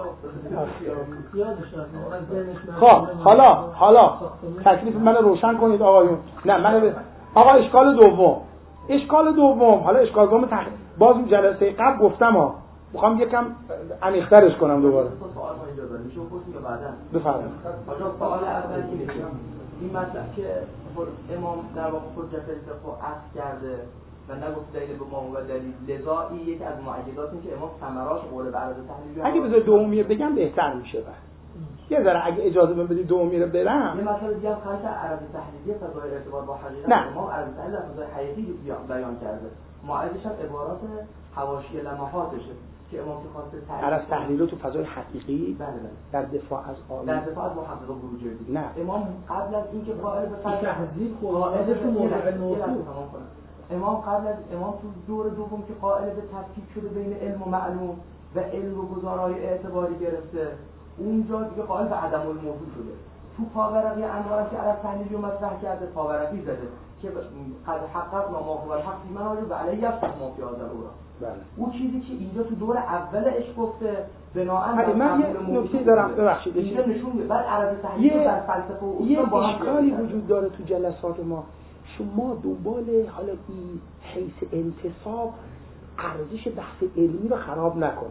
افتاده خب حالا حالا تکلیف من رو روشن کنید آقایون نه من آقا اشکال دوم اشکال دوم حالا اشکال دوم تح... باز جلسه قبل گفتم ها میخوام یکم عمیق‌ترش کنم دوباره سوال ما اینجا داریم میشه بپرسیم یا بعدا بفرمایید آقا سوال اول اینه که این مطلب که امام در واقع حجت استقامت عکس کرده و نگفت دلیل به ما و دلیل لذا این یکی از معجزات این که امام ثمرات قول به عرض تحلیل اگه بذار دومیه بگم بهتر میشه بعد یه ذره اگه اجازه بدید بدید دومیه رو برم یه مسئله دیگه هم خاص عرض تحلیلی فضای ارتباط با حقیقت امام عرض تحلیل فضای حقیقی بیان کرده معرضش هم عبارات حواشی لمحاتشه که امام که خواسته عرض تحلیل تو فضای حقیقی بله بله در دفاع از عالم در دفاع از محقق بروجردی نه امام قبل از اینکه قائل به تهذیب قواعدش رو موضوع نوصول امام قبل از امام تو دور دوم که قائل به تفکیک شده بین علم و معلوم و علم و گزارای اعتباری گرفته اونجا دیگه قائل به عدم الموضوع شده تو پاورقی انوار که عرض تحلیلی رو مطرح کرده پاورقی زده که قد حقق ما هو الحق فی مناجر و علیه یفتح ما فی هذا الورا. بله. اون چیزی که اینجا تو دور اولش گفته بناءً بله من یه نکته دارم ببخشید اینجا نشون میده بعد عرض تحلیل در فلسفه و یه اصول با هم اشکالی وجود داره تو جلسات ما. شما دنبال حالا این حیث انتصاب ارزش بحث علمی رو خراب نکنه.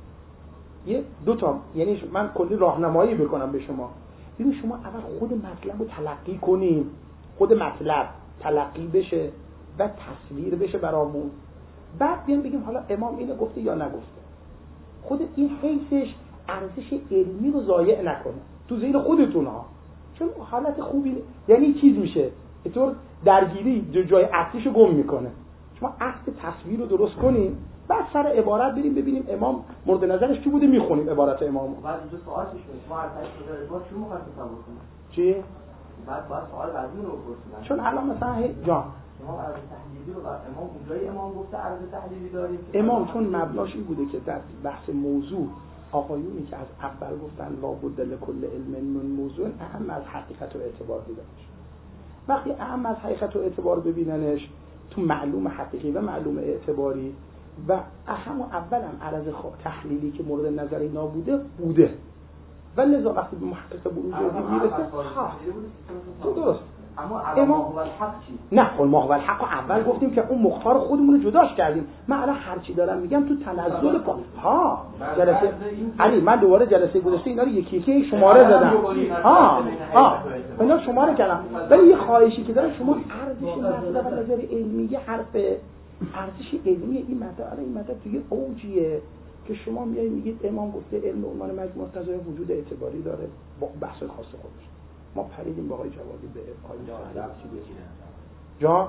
یه دو تا یعنی من کلی راهنمایی بکنم به شما. ببین شما اول خود مطلب رو تلقی کنیم، خود مطلب تلقی بشه و تصویر بشه برامون، بعد بیان بگیم حالا امام اینو گفته یا نگفته. خود این حیثش ارزش علمی رو ضایع نکنه تو ذهن خودتون ها، چون حالت خوبی یعنی چیز میشه اینطور درگیری جای اصلیشو گم میکنه. شما اصل تصویر رو درست کنیم، بعد سر عبارت بریم ببینیم امام مورد نظرش چی بوده، میخونیم عبارت امام. بعد اینجا سوال پیش میاد ما هر تاش شده با چی میخوایم تصور کنیم چی؟ بعد باید سوال بعدی رو بپرسیم. چون الان مثلا جان شما عرض تحلیلی رو امام اونجای امام گفته عرض تحلیلی داریم. امام چون مبناش این بوده که در بحث موضوع آقایونی که از اول گفتن لابد لکل علم من موضوع اهم از حقیقت و اعتبار دیدنش. وقتی اهم از حقیقت و اعتبار ببیننش تو معلوم حقیقی و معلوم اعتباری و اهم و اولم عرض تحلیلی که مورد نظر اینا بوده بوده و لذا وقتی به محقق بروجردی میرسه تو درست. اما امام الحق چی؟ نه خب ما و الحق اول گفتیم که اون مختار خودمون رو جداش کردیم. من الان هر چی دارم میگم تو تنزل پا ها جلسه علی من دوباره جلسه گذشته اینا رو یکی یکی شماره دادم. ها ها اینا شماره کردم. ولی یه خواهشی که دارم شما ارزش مطلب از نظر علمی یه حرف ارزش علمی این مطلب این مطلب توی اوجیه که شما میایید میگید امام گفته علم عنوان مجموع قضایای وجود اعتباری داره با بحث خاص خودش. ما پریدیم با آقای جوادی به آقای جا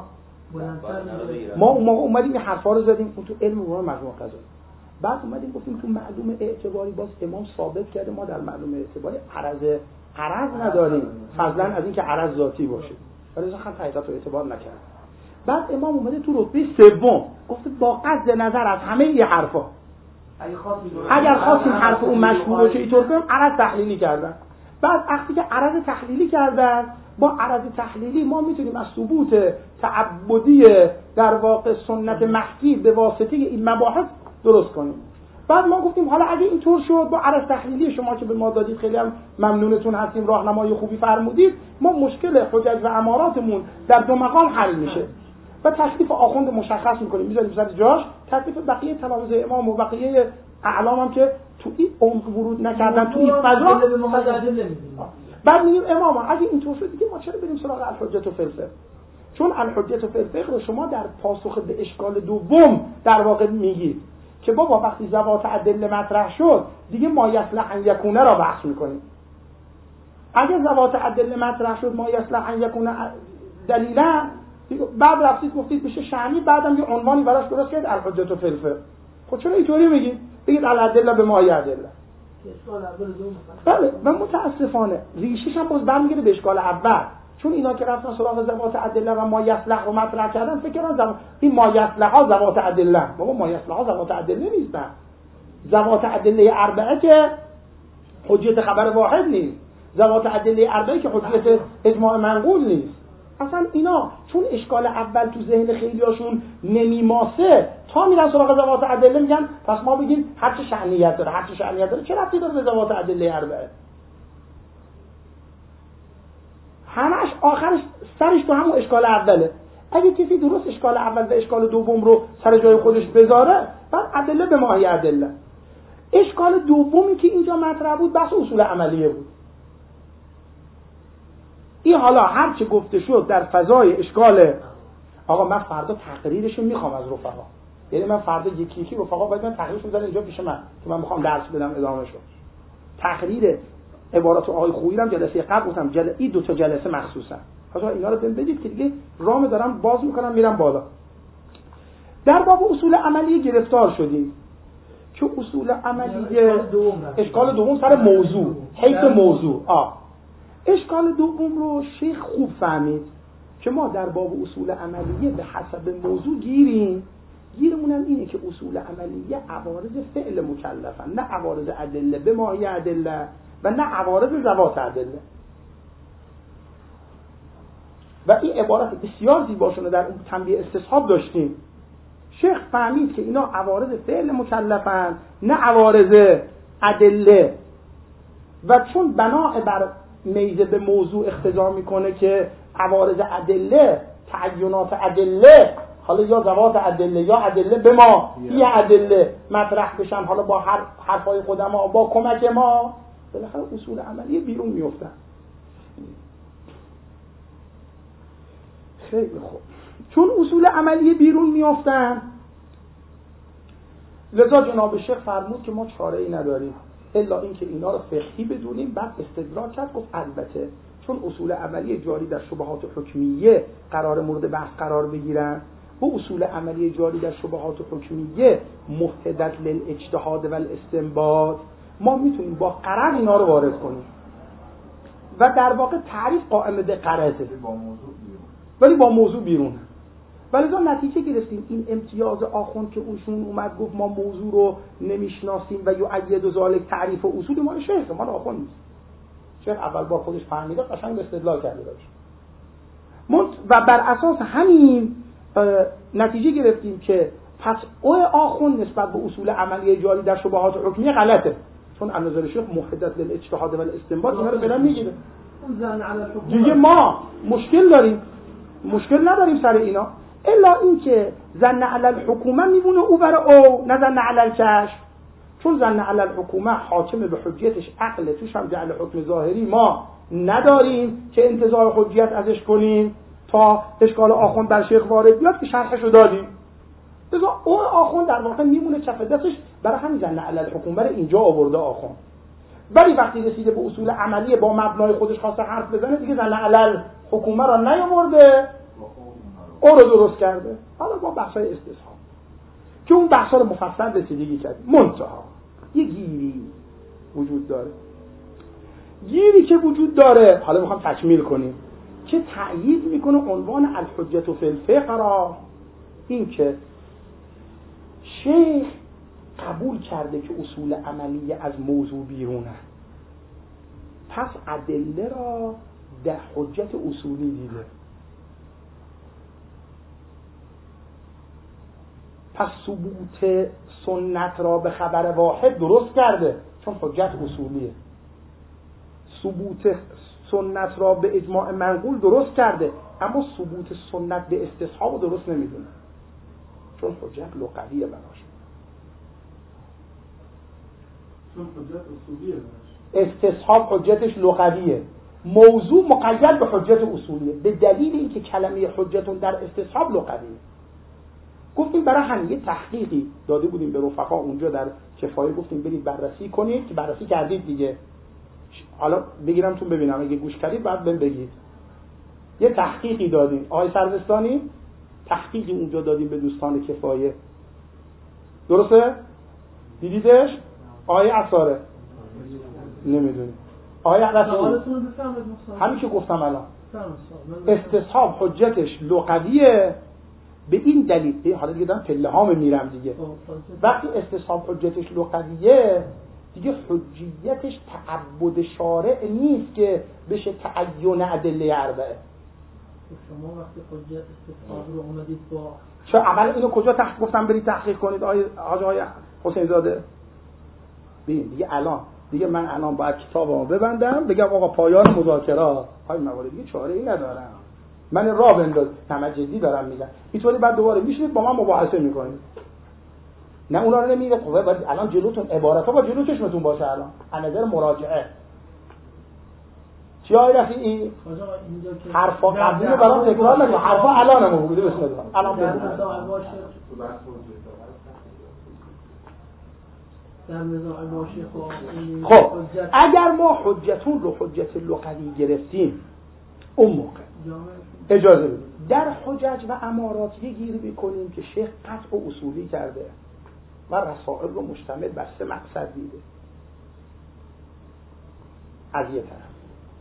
ما اون موقع اومدیم این حرفا رو زدیم اون تو علم عنوان مجموع قضایی. بعد اومدیم گفتیم تو معلوم اعتباری باز امام ثابت کرده ما در معلوم اعتباری عرض عرض نداریم فضلا از اینکه عرض ذاتی باشه. ولی اصلا حقیقت رو اعتبار نکرد. بعد امام اومده تو رتبه سوم گفته با قصد نظر از همه این حرفا اگر خواستیم حرف اون مشهور باشه اینطور کنیم عرض تحلیلی کردن. بعد وقتی که عرض تحلیلی کردن با عرض تحلیلی ما میتونیم از ثبوت تعبدی در واقع سنت محکی به واسطه این مباحث درست کنیم. بعد ما گفتیم حالا اگه اینطور شد با عرض تحلیلی شما که به ما دادید خیلی هم ممنونتون هستیم راهنمای خوبی فرمودید ما مشکل حجج و اماراتمون در دو مقام حل میشه و تکلیف آخوند مشخص میکنیم میذاریم سر جاش. تکلیف بقیه تلامذه امام و بقیه اعلام هم که تو این عمق ورود نکردن تو این فضا بعد میگیم امام اگه اینطور شد دیگه ما چرا بریم سراغ الحجت و فلسفه؟ چون الحجت و فلسفه رو شما در پاسخ به اشکال دوم در واقع میگید که بابا وقتی ذوات ادله مطرح شد دیگه ما یصلح ان یکونه را بحث میکنیم. اگه ذوات ادله مطرح شد ما یصلح ان یکونه دلیلا بعد رفتید گفتید بشه شأنی بعدم یه عنوانی براش درست کرد الحجت و فلسفه. خب چرا اینطوری میگید؟ بگید الادله به ماهی ادله. بله و متاسفانه ریشش هم باز برمیگره به اشکال اول چون اینا که رفتن سراغ ذوات ادله و ما یصلح رو مطرح کردن فکر کردن زم... این ما یصلح ها ذوات ادله. بابا ما یصلح ها ذوات ادله نیستن. ذوات ادله اربعه که حجیت خبر واحد نیست. ذوات ادله اربعه که حجیت اجماع منقول نیست. اصلا اینا چون اشکال اول تو ذهن خیلیاشون نمیماسه تا میرن سراغ ذوات ادله میگن پس ما بگیم هر چه شأنیت داره هر چه شأنیت داره چه ربطی داره به ذوات ادله اربعه؟ همش آخرش سرش تو همون اشکال اوله. اگه کسی درست اشکال اول و اشکال دوم رو سر جای خودش بذاره بعد ادله به ماهی ادله. اشکال دومی که اینجا مطرح بود بحث اصول عملیه بود. این حالا هر چه گفته شد در فضای اشکال آقا من فردا تقریرشو میخوام از رفقا. یعنی من فردا یکی یکی رفقا باید من تقریرشو بذارم اینجا پیش من که من میخوام درس بدم ادامه شو. تقریر عبارات آقای خویی هم جلسه قبل گفتم جلسه این دو تا جلسه مخصوصا. حالا اینا رو بهم بدید که دیگه راه دارم باز میکنم میرم بالا. در باب اصول عملی گرفتار شدیم که اصول عملی اشکال دوم سر موضوع حیث موضوع آ اشکال دوم رو شیخ خوب فهمید که ما در باب اصول عملیه به حسب موضوع گیریم. گیرمون هم اینه که اصول عملیه عوارض فعل مکلفن نه عوارض ادله به ماهی ادله و نه عوارض ذوات ادله. و این عبارت بسیار زیباشون رو در اون تنبیه استصحاب داشتیم. شیخ فهمید که اینا عوارض فعل مکلفن نه عوارض ادله، و چون بنا بر میزه به موضوع اقتضا میکنه که عوارض ادله، تعینات ادله، حالا یا ذوات ادله یا ادله به ما یه ادله مطرح بشن، حالا با هر حرفای خودما با کمک ما، بالاخره اصول عملی بیرون میفتن. خیلی خوب، چون اصول عملی بیرون میافتن، لذا جناب شیخ فرمود که ما چاره ای نداریم الا اینکه اینا رو فقهی بدونیم. بعد استدلال کرد، گفت البته چون اصول عملی جاری در شبهات حکمیه قرار مورد بحث قرار بگیرن، و اصول عملی جاری در شبهات حکمیه محتدت للاجتهاد و الاستنباط، ما میتونیم با قرار اینا رو وارد کنیم و در واقع تعریف قائم به قرضه ولی با موضوع بیرون. ولی لذا نتیجه گرفتیم این امتیاز آخوند که اوشون اومد گفت ما موضوع رو نمیشناسیم و یؤید ذالک تعریف و اصول مال شیخ، مال آخوند نیست. شیخ اول بار خودش فهمیده، قشنگ استدلال کرده داشت. و بر اساس همین نتیجه گرفتیم که پس او آخوند نسبت به اصول عملی جاری در شبهات حکمیه غلطه، چون از نظر شیخ محدث للاجتهاد و الاستنباط اینا رو فعلا میگیره. دیگه ما مشکل داریم، مشکل نداریم سر اینا، الا اینکه ظن علی الحکومه میمونه او برای او، نه ظن علی الکشف. چون ظن علی الحکومه حاکم به حجیتش عقل، توش هم جعل حکم ظاهری ما نداریم که انتزاع حجیت ازش کنیم تا اشکال آخوند بر شیخ وارد بیاد که شرحشو دادیم. لذا اون آخوند در واقع میمونه کف دستش، برای همین ظن علی الحکومه رو اینجا آورده آخوند. ولی وقتی رسیده به اصول عملی با مبنای خودش خواسته حرف بزنه، دیگه ظن علی الحکومه رو نیاورده، او رو درست کرده. حالا با بحثای استصحاب که اون بحثا رو مفصل رسیدگی کردیم. منتها یه گیری وجود داره، گیری که وجود داره حالا میخوام تکمیل کنیم، که تأیید میکنه عنوان الحجت فی الفقه را. این که شیخ قبول کرده که اصول عملی از موضوع بیرونه، پس ادله را در حجت اصولی دیده، پس ثبوت سنت را به خبر واحد درست کرده، چون حجت اصولیه. ثبوت سنت را به اجماع منقول درست کرده، اما ثبوت سنت به استصحاب درست نمیدونه، چون حجت لغویه براش، چون حجت اصولیه براش. استصحاب حجتش لغویه، موضوع مقید به حجت اصولیه، به دلیل اینکه کلمه حجتون در استصحاب لغویه. گفتیم برای همین یه تحقیقی داده بودیم به رفقا اونجا در کفایه، گفتیم برید بررسی کنید، که بررسی کردید دیگه. حالا بگیرم تون ببینم، اگه گوش کردید بعد بهم بگید. یه تحقیقی دادیم آقای سروستانی، تحقیقی اونجا دادیم به دوستان کفایه، درسته؟ دیدیدش؟ آقای عصاره نمیدونی، آقای رسول همین که گفتم الان، استصحاب حجتش لغویه به این دلیل. حالا دیگه دارم پله هام میرم دیگه. وقتی استصحاب حجتش لغویه، دیگه حجیتش تعبد شارع نیست که بشه تعین ادله اربعه. شما وقتی حجت استصحاب رو اومدید با چه اول اینو کجا تحقیق گفتم برید تحقیق کنید آقای آقای حسین زاده؟ ببین دیگه الان دیگه من الان باید کتابمو ببندم بگم آقا پایان مذاکرات های موارد، دیگه چاره ای ندارم، من راه بنداز. نه جدی دارم میگم، اینطوری بعد دوباره میشینید با من مباحثه میکنید. نه اونا رو نمیگه خب باید الان جلوتون عبارتا با جلو چشمتون باشه، الان از نظر مراجعه چی های رفیعی حرفا قبلی رو برام تکرار نکن، حرفا الان هم بگوده بسم الله الان بگو. خب اگر ما حجتون رو حجت لغوی گرفتیم، اون موقع اجازه بدید در حجج و امارات یه گیری بکنیم که شیخ قطع و اصولی کرده و رسائل رو مشتمل بر سه مقصد دیده. از یه طرف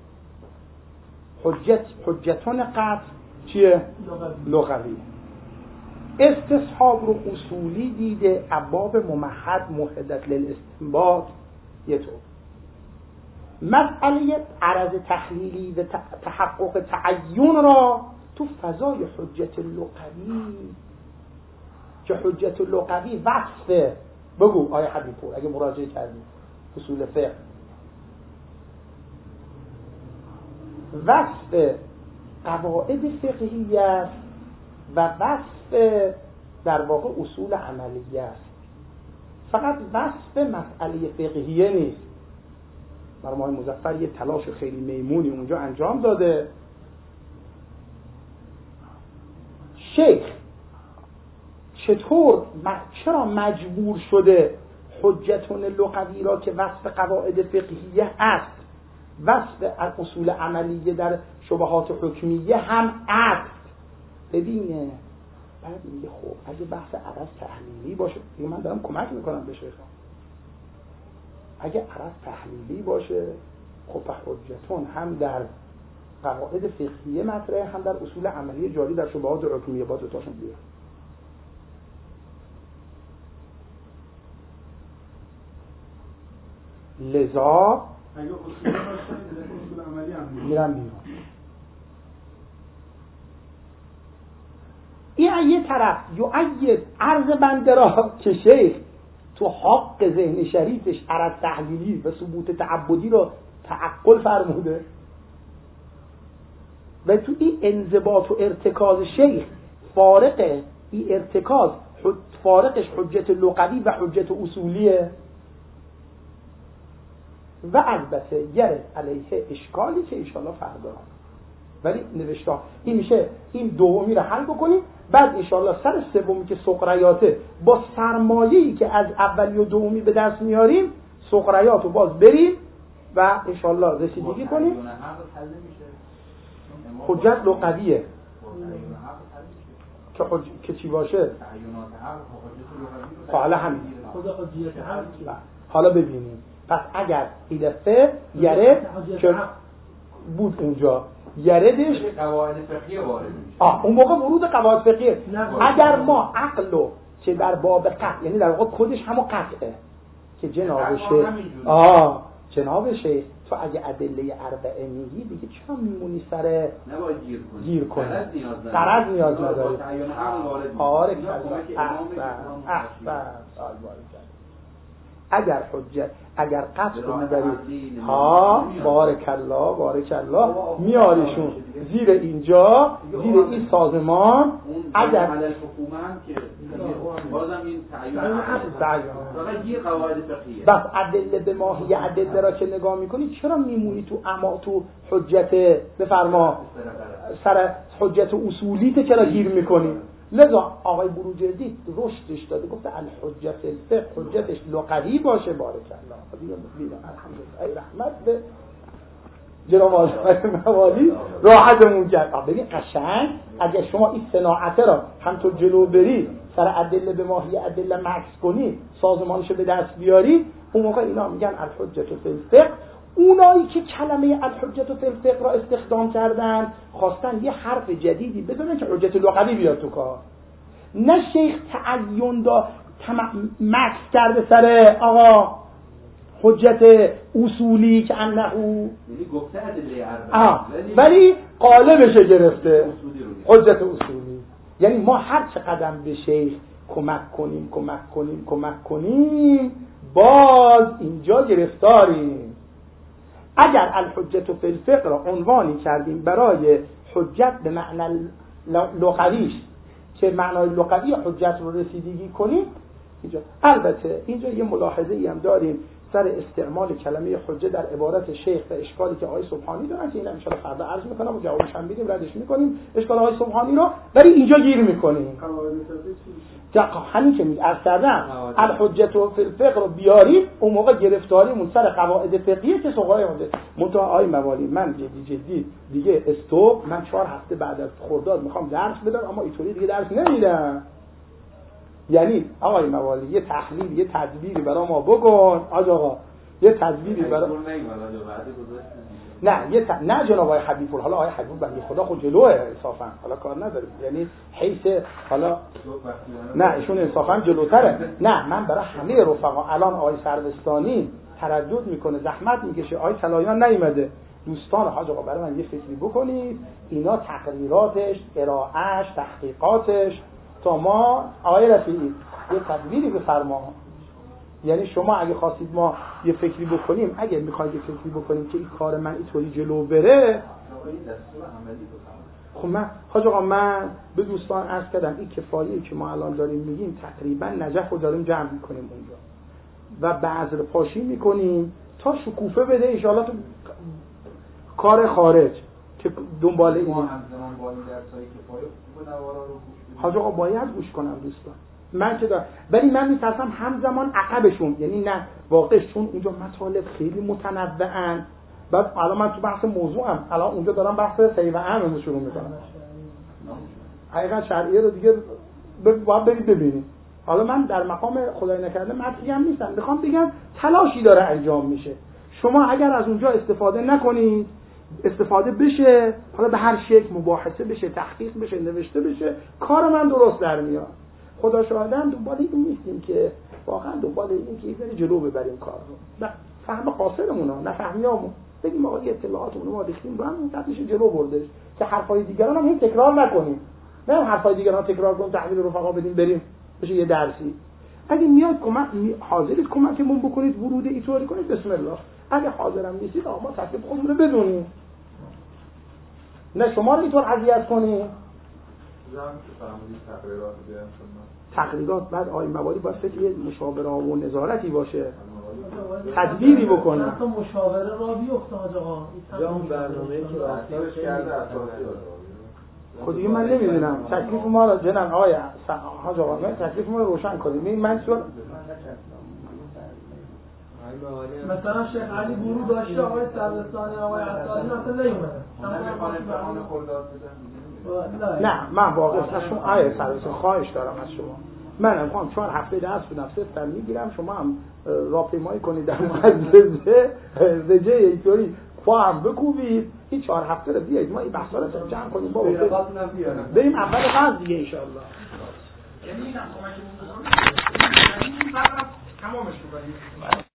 حجت حجتون قطع چیه؟ لغوی. استصحاب رو اصولی دیده، ابواب ممهد محدث للاستنباط یه طور. مسئله عرض تحلیلی و تحقق تعین را تو فضای حجت لغوی که حجت لغوی وصفه. بگو آیه حبیب پور اگه مراجعه کردیم اصول فقه، وصف قواعد فقهی است و وصف در واقع اصول عملیه است. فقط وصف مسئله فقهیه نیست. مرحوم آقای مظفر یه تلاش خیلی میمونی اونجا انجام داده. شیخ چطور چرا مجبور شده حجتون لغوی را که وصف قواعد فقهیه است وصف اصول عملیه در شبهات حکمیه هم است؟ ببینه بعد میگه خب اگه بحث عرض تحلیلی باشه، دیگه من دارم کمک میکنم به شیخ، اگه عرض تحلیلی باشه خب حجتون هم در قواعد فقهیه مطرحه هم در اصول عملیه جاری در شبهات حکمیه، با دوتاشون بیاره. لذا اگه اصول باشه اصول عملی هم میرم بیرون. این یه طرف یؤید عرض بنده را که شیخ تو حق ذهن شریفش عرض تحلیلی و ثبوت تعبدی رو تعقل فرموده و تو این انضباط و ارتکاز شیخ فارق این ارتکاز فارقش حجت لغوی و حجت اصولیه و البته یرد علیه اشکالی که انشاءالله فردا، ولی نوشته این میشه این دومی رو حل بکنیم، بعد انشاءالله سر سومی که سقریاته با سرمایه‌ای که از اولی و دومی به دست میاریم سقریات رو باز بریم و انشاءالله رسیدگی کنیم. حجت لغویه که حج... که چی باشه حالا همین حالا ببینیم. پس اگر ایدفه یرد که بود اونجا یردش قواعد فقهیه وارد میشه. آه اون موقع ورود قواعد فقهیه. اگر ما عقلو که در باب قطع یعنی در واقع کدش همون قطعه که جناب شیخ آه جناب شیخ تو اگه ادله اربعه میگی دیگه چرا میمونی سر نباید گیر کنی گیر کنی قرض نیاز نداری. آره کلا احسن احسن اگر حجت اگر قطع رو میبرید ها بارک الله بارک الله میاریشون زیر اینجا زیر این سازمان اگر حکومت که بازم این تعیین فقط یه قواعد فقهیه بس ادله به ماهی ادله را که نگاه میکنی چرا میمونی تو اما تو حجت بفرما سر حجت اصولیت چرا گیر میکنی؟ لذا آقای بروجردی رشدش داده گفته الحجت الفقه حجتش لغوی باشه بارک الله دیگه دیدم الحمدلله ای رحمت به جناب آقای موالی راحتمون کرد. ببین قشنگ اگه شما این صناعته را همطور جلو بری سر ادله به ماهی ادله مکس کنی سازمانشو به دست بیاری اون موقع اینا میگن الحجت فی الفقه. اونایی که کلمه الحجت فی الفقه را استخدام کردن خواستن یه حرف جدیدی بزنن که حجت لغوی بیاد تو کار. نه شیخ تعین دا مکس کرده سر آقا حجت اصولی که انه یعنی گفته ادله اربعه ولی قالبش گرفته حجت اصولی. یعنی ما هر چه قدم به شیخ کمک کنیم کمک کنیم کمک کنیم باز اینجا گرفتاریم. اگر الحجت فی الفقه را عنوانی کردیم برای حجت به معنی لغویش که معنای لغوی حجت رو رسیدگی کنیم اینجا. البته اینجا یه ملاحظه ای هم داریم سر استعمال کلمه حجه در عبارت شیخ و اشکالی که آقای سبحانی دارن که این ان شاءالله فردا عرض میکنم و جوابش هم میدیم ردش میکنیم اشکال آقای سبحانی رو، ولی اینجا گیر میکنیم همین که میگه عرض کردم الحجت و فی الفقه رو بیاریم اون موقع گرفتاریمون سر قواعد فقهیه که سوغای حجت منتها آقای موالی من جدی جدی دیگه استوب من چهار هفته بعد از خرداد میخوام درس بدم اما اینطوری دیگه درس نمیدم. یعنی آقای موالی یه تحلیل یه تدبیری برای ما بکن آج آقا یه تدبیری برای نه یه ت... نه جناب آقای حبیب حالا آقای حبیب بنده خدا خود جلوه انصافا حالا کار نداره یعنی حیث حالا نه ایشون انصافا جلوتره. نه من برای همه رفقا الان آقای سروستانی تردد میکنه، زحمت میکشه، آی طلاییان نیومده، دوستان حاج آقا برای من یه فکری بکنید، اینا تقریراتش، ارائهش، تحقیقاتش، تا ما آقای رفیعی یه تدبیری بفرما. یعنی شما اگه خواستید ما یه فکری بکنیم، اگه میخواید یه فکری بکنیم که این کار من اینطوری جلو بره، خب من حاج آقا من به دوستان عرض کردم این کفایه‌ای که ما الان داریم میگیم تقریبا نجف رو داریم جمع میکنیم اونجا و بذر پاشی میکنیم تا شکوفه بده ان شاءالله تو کار خارج که دنبال این حاج آقا باید گوش کنم دوستان. من که دارم، ولی من میترسم همزمان عقبشون، یعنی نه واقعش چون اونجا مطالب خیلی متنوعن. بعد الان من تو بحث موضوعم، الان اونجا دارم بحث سیو عام رو شروع میکنم، حقیقت شرعیه رو دیگه باید برید ببینید. حالا من در مقام خدای نکرده مدحی هم نیستم، میخوام بگم تلاشی داره انجام میشه. شما اگر از اونجا استفاده نکنید، استفاده بشه، حالا به هر شکل مباحثه بشه، تحقیق بشه، نوشته بشه، کار من درست در میاد. خدا شاهدم دنبال این نیستیم که واقعا دنبال این که یه جلو ببریم کار رو، نه فهم قاصرمونا، نه فهمیامون، بگیم آقا اطلاعاتمون رو ما ریختیم رو هم تدریش جلو بردش که حرفای دیگران هم این تکرار نکنیم، نه حرفای دیگران تکرار کنیم تحویل رفقا بدیم بریم بشه یه درسی. اگه میاد کمک حاضرید کمکمون بکنید ورود اینطوری کنید بسم الله، اگه حاضرم نیستید آقا ما تکلیف خودمون رو بدونیم، نه شما رو اینطور اذیت کنیم. تقریرات بعد آی موالی باید فکر مشاوره و نظارتی باشه، تدبیری بکنه. حتی مشاوره را بیفته حاج آقا. یا اون برنامه‌ای که راستش کرده اساسی خود دیگه من نمیدونم تکلیف ما رو جناب آقای حاج آقا من تکلیف ما رو روشن کنیم. من سوال مثلا شیخ علی برو داشته آقای سرستانی آقای عطاری مثلا نیومده. نه من واقعا از شما آیه سرستان خواهش دارم از شما، من امکان چهار هفته درس بودم صفر میگیرم، شما هم راهپیمایی کنید در مؤسسه زجه اینطوری پا هم بکوبید این چهار هفته رو بیایید ما این بحثا رو جمع کنیم بابا بریم اول فصل دیگه ان شاء الله. یعنی اینم کمکمون بکنید، یعنی این بعد تمامش کنیم.